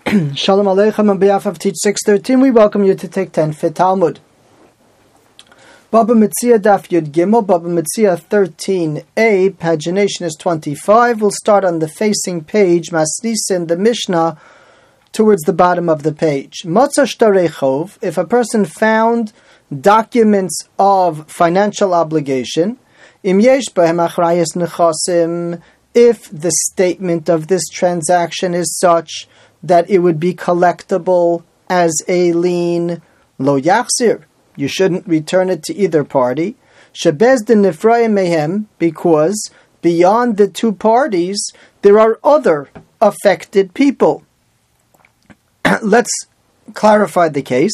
Shalom Aleichem. On behalf of Teach 613, we welcome you to take 10 Fit Talmud. Baba Metzia Daf Yud Gimel, Baba Metzia 13a, pagination is 25. We'll start on the facing page, Masnisa in the Mishnah, towards the bottom of the page. Motza Shtarei Chov, if a person found documents of financial obligation, Im Yesh Bahem Achrayas Nechasim, if the statement of this transaction is such that it would be collectible as a lien, lo yachzir, you shouldn't return it to either party. Shebezdin nifrayim mehem, because beyond the two parties there are other affected people. Let's clarify the case.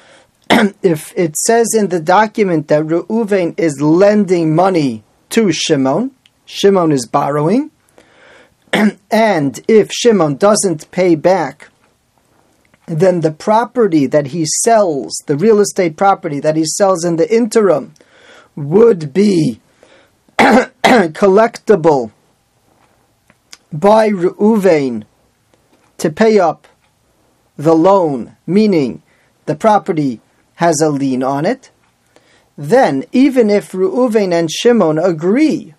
If it says in the document that Reuven is lending money to Shimon, Shimon is borrowing, and if Shimon doesn't pay back, then the property that he sells, the real estate property that he sells in the interim, would be collectible by Reuven to pay up the loan, meaning the property has a lien on it. Then, even if Reuven and Shimon agree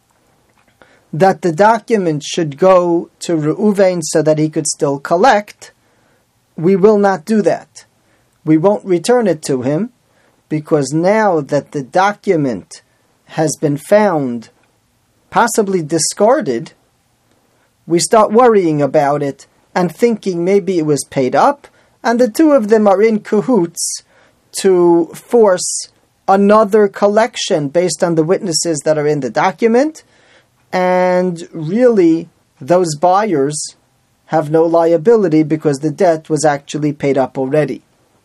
that the document should go to Reuven so that he could still collect, we will not do that. We won't return it to him, because now that the document has been found, possibly discarded, we start worrying about it and thinking maybe it was paid up, and the two of them are in cahoots to force another collection based on the witnesses that are in the document. And really, those buyers have no liability because the debt was actually paid up already.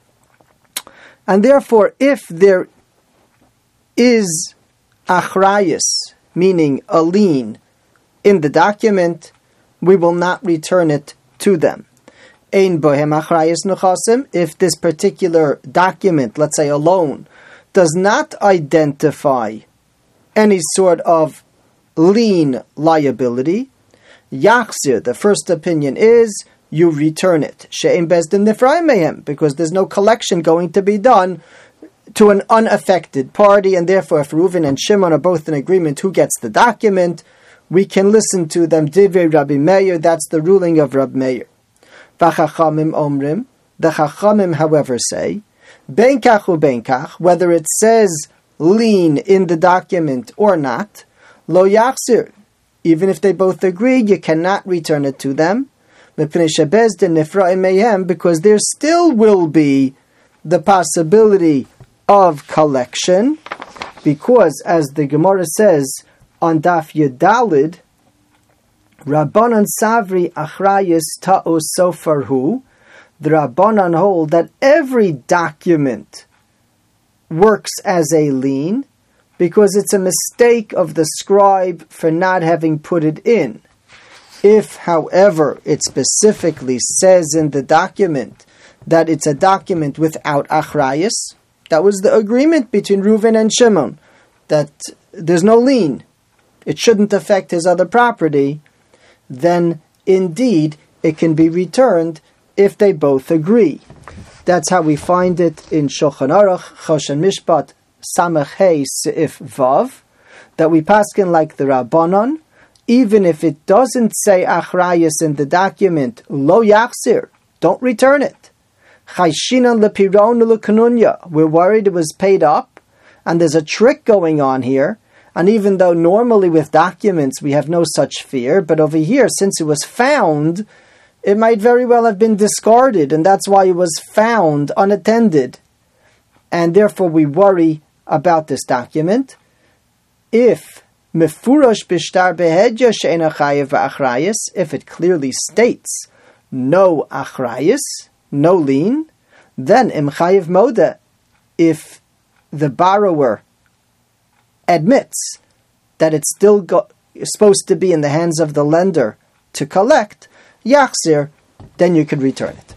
And therefore, if there is achrayus, meaning a lien, in the document, we will not return it to them. Ein bohem achrayus nechasim, if this particular document, let's say a loan, does not identify any sort of lien liability, yachzir, the first opinion is you return it. She'em bezdin nifrayim mehem, because there's no collection going to be done to an unaffected party, and therefore if Reuven and Shimon are both in agreement who gets the document, we can listen to them. Divrei Rabbi Meir, that's the ruling of Rabbi Meir. V'chachamim omrim, the chachamim however say, ben kach u ben kach, whether it says lien in the document or not, lo yachzir, even if they both agree, you cannot return it to them, because there still will be the possibility of collection, because as the Gemara says on Daf Yudalid, Rabbanan Savri Achrayus Ta'o Sofarhu, the Rabbanan hold that every document works as a lien, because it's a mistake of the scribe for not having put it in. If, however, it specifically says in the document that it's a document without achrayus, that was the agreement between Reuven and Shimon, that there's no lien, it shouldn't affect his other property, then indeed it can be returned if they both agree. That's how we find it in Shulchan Aruch, Choshen Mishpat, Samach Hey Seif Vav, that we paskin like the Rabbanon, even if it doesn't say achrayus in the document, lo yachzir, don't return it. Chayshinan lepiron lekanunya, we're worried it was paid up, and there's a trick going on here, and even though normally with documents we have no such fear, but over here, since it was found, it might very well have been discarded, and that's why it was found unattended. And therefore we worry about this document. If mefurash bishtar behedya she'ena chayev v'achrayus, if it clearly states no achrayus, no lien, then im chayev moda, if the borrower admits that it's still supposed to be in the hands of the lender to collect, yachzir, then you can return it.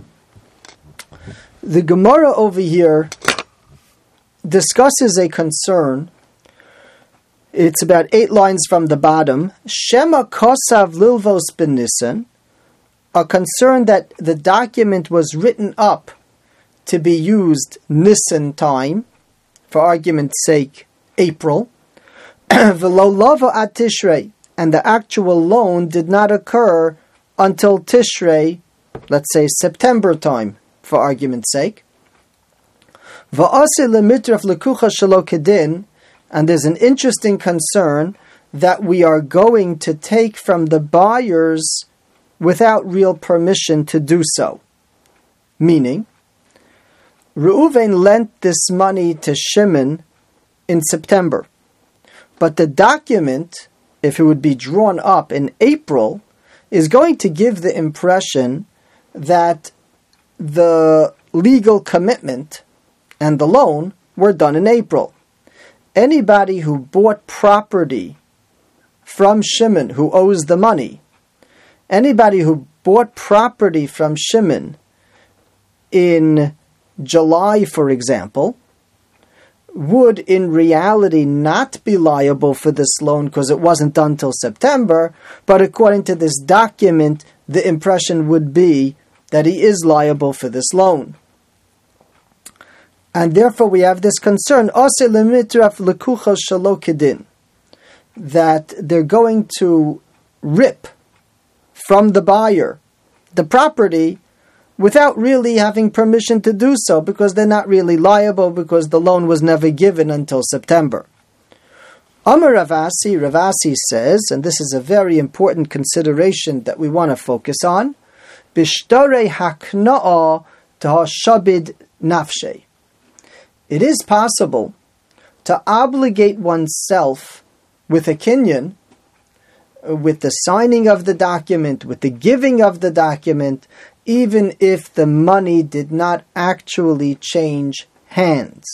The Gemara over here discusses a concern. It's about 8 lines from the bottom. Shema kosav lilvos benisan, are concerned that the document was written up to be used Nisan time, for argument's sake, April, v'lo lavo ad Tishrei, and the actual loan did not occur until Tishrei, let's say September time, for argument's sake. V'aseh lemitraf lekucha shelo kedin, and there's an interesting concern that we are going to take from the buyers without real permission to do so. Meaning, Reuven lent this money to Shimon in September, but the document, if it would be drawn up in April, is going to give the impression that the legal commitment and the loan were done in April. Anybody who bought property from Shimon who owes the money, anybody who bought property from Shimon in July, for example, would in reality not be liable for this loan because it wasn't done till September, but according to this document, the impression would be that he is liable for this loan. And therefore we have this concern, that they're going to rip from the buyer the property without really having permission to do so, because they're not really liable, because the loan was never given until September. Amar Ravasi says, and this is a very important consideration that we want to focus on, Bishtare hakna'a tahashabid nafshe. It is possible to obligate oneself with a kinyan, with the signing of the document, with the giving of the document, even if the money did not actually change hands.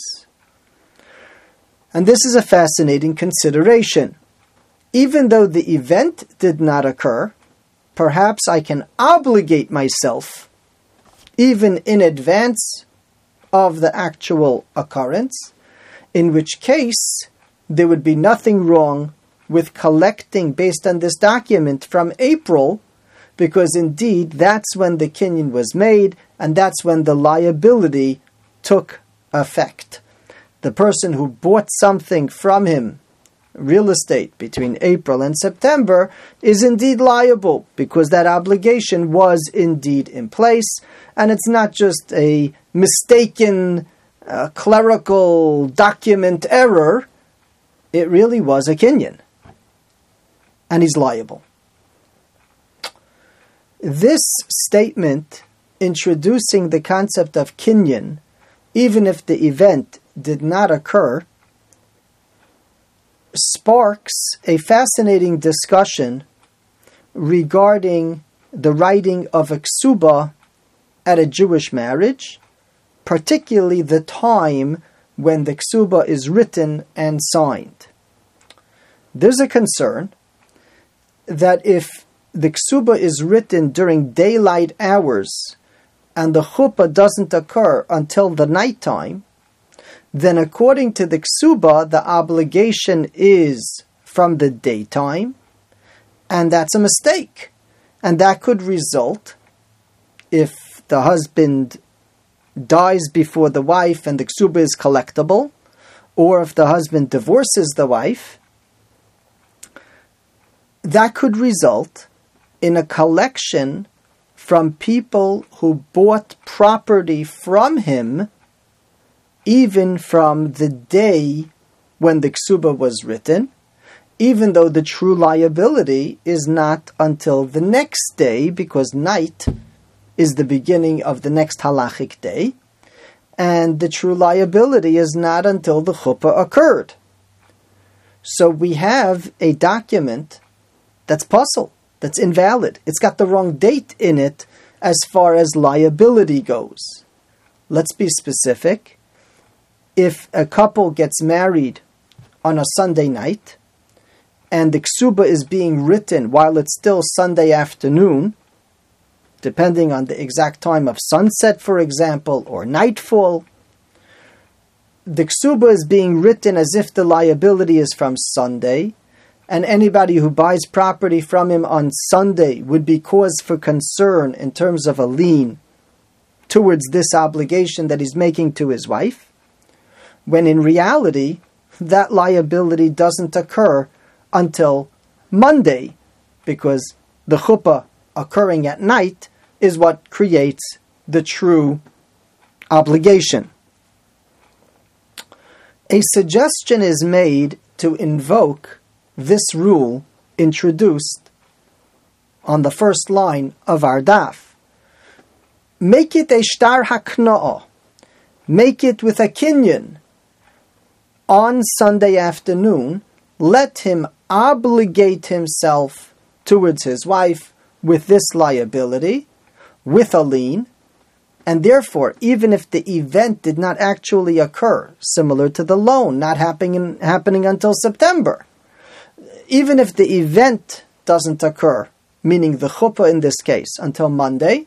And this is a fascinating consideration. Even though the event did not occur, perhaps I can obligate myself, even in advance of the actual occurrence, in which case there would be nothing wrong with collecting based on this document from April, because indeed that's when the kinyan was made, and that's when the liability took effect. The person who bought something from him, real estate, between April and September, is indeed liable, because that obligation was indeed in place, and it's not just a mistaken clerical document error, it really was a kinyan, and he's liable. This statement, introducing the concept of kinyan, even if the event did not occur, sparks a fascinating discussion regarding the writing of a ksuba at a Jewish marriage, particularly the time when the ksuba is written and signed. There's a concern that if the ksuba is written during daylight hours and the chuppah doesn't occur until the nighttime, then according to the ksuba, the obligation is from the daytime, and that's a mistake. And that could result, if the husband dies before the wife and the ksuba is collectible, or if the husband divorces the wife, that could result in a collection from people who bought property from him even from the day when the ksuba was written, even though the true liability is not until the next day, because night is the beginning of the next halachic day, and the true liability is not until the chuppah occurred. So we have a document that's puzzle, that's invalid. It's got the wrong date in it as far as liability goes. Let's be specific. If a couple gets married on a Sunday night, and the ksuba is being written while it's still Sunday afternoon, depending on the exact time of sunset, for example, or nightfall, the ksuba is being written as if the liability is from Sunday, and anybody who buys property from him on Sunday would be cause for concern in terms of a lien towards this obligation that he's making to his wife, when in reality, that liability doesn't occur until Monday, because the chuppah occurring at night is what creates the true obligation. A suggestion is made to invoke this rule introduced on the first line of our daf. Make it a shtar hakna'ah. Make it with a kinyan. On Sunday afternoon, let him obligate himself towards his wife with this liability, with a lien, and therefore, even if the event did not actually occur, similar to the loan not happening until September, even if the event doesn't occur, meaning the chuppah in this case, until Monday,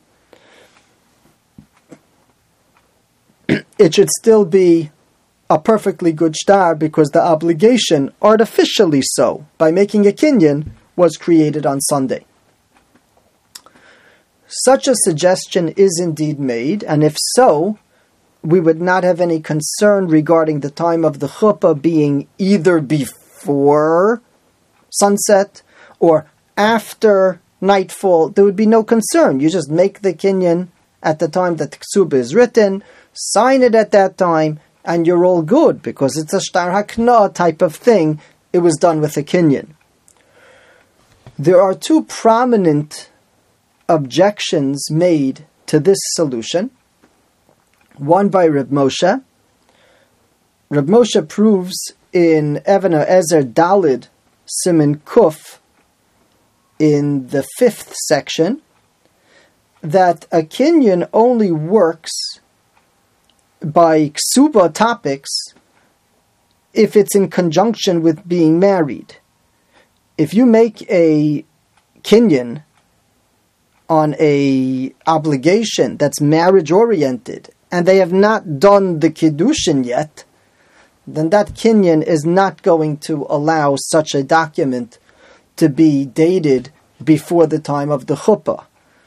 it should still be a perfectly good shtar, because the obligation, artificially so, by making a kinyan, was created on Sunday. Such a suggestion is indeed made, and if so, we would not have any concern regarding the time of the chuppah being either before sunset or after nightfall. There would be no concern. You just make the kinyan at the time that the ksubah is written, sign it at that time, and you're all good, because it's a shtar hakna type of thing. It was done with a kinyan. There are two prominent objections made to this solution. One by Reb Moshe. Reb Moshe proves in Even HaEzer Dalid Siman Kuf in the 5th section that a kinyan only works by ksuba topics if it's in conjunction with being married. If you make a kinyan on a obligation that's marriage oriented and they have not done the kiddushin yet, then that kinyan is not going to allow such a document to be dated before the time of the chuppah.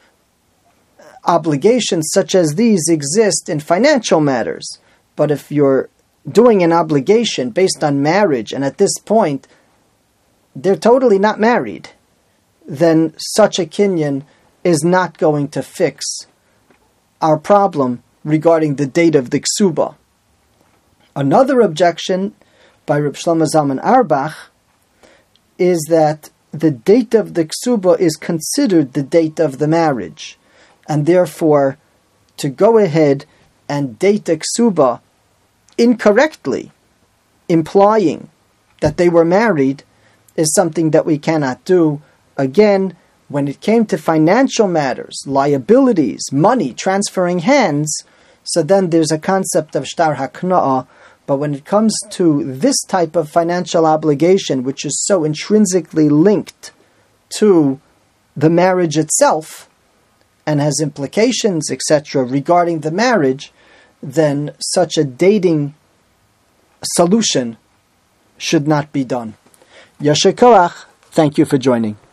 Obligations such as these exist in financial matters, but if you're doing an obligation based on marriage and at this point they're totally not married, then such a kinyan is not going to fix our problem regarding the date of the ksuba. Another objection by Reb Shlomo Zalman Auerbach is that the date of the ksuba is considered the date of the marriage, and therefore to go ahead and date a ksuba incorrectly, implying that they were married, is something that we cannot do. Again, when it came to financial matters, liabilities, money, transferring hands, so then there's a concept of shtar hakna'ah. But when it comes to this type of financial obligation, which is so intrinsically linked to the marriage itself and has implications, etc., regarding the marriage, then such a dating solution should not be done. Yasher koach. Thank you for joining.